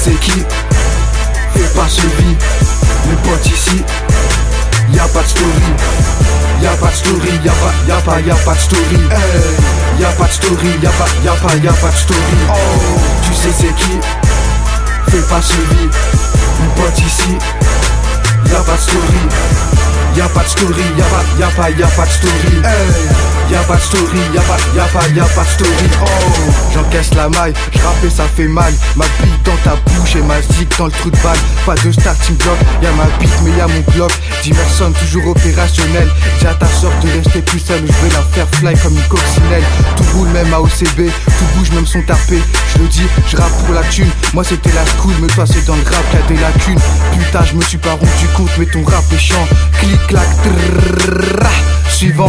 c'est qui? Fais pas suivi. Mes potes ici, y'a pas de story. Y'a pas de story, y'a pas de story. Hey. Y'a pas de story, y'a pas de story. Oh, tu sais c'est qui? Fais pas suivi. Mes potes ici, y'a pas de story. Y'a pas de story, y'a pas de story. Hey. Y'a pas de story, y'a pas de story. Oh, j'encaisse la maille, j'rappe et ça fait mal. Ma bite dans ta bouche et ma zig dans le trou de balle. Pas de starting block, y'a ma bite mais y'a mon bloc. Diverson toujours opérationnel. Dis à ta sœur de rester plus seule, je vais la faire fly comme une coccinelle. Tout roule même à OCB, tout bouge même son tapé. Je le dis, j'rappe pour la thune. Moi c'était la school, mais toi c'est dans le rap qu'il y a des lacunes. Putain je me suis pas rendu compte mais ton rap est chiant. Clic clac